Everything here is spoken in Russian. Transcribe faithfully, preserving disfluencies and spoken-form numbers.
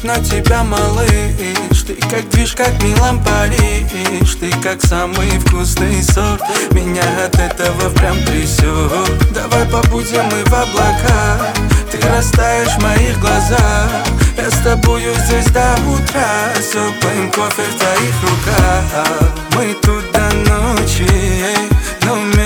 на тебя, малыш. Ты как движ, как Милан, Париж. Ты как самый вкусный сок. Меня от этого прям трясет. Давай побудем мы в облаках. Ты растаешь в моих глазах. Я с тобою здесь до утра. С теплым кофе в твоих руках. Мы тут до ночи, но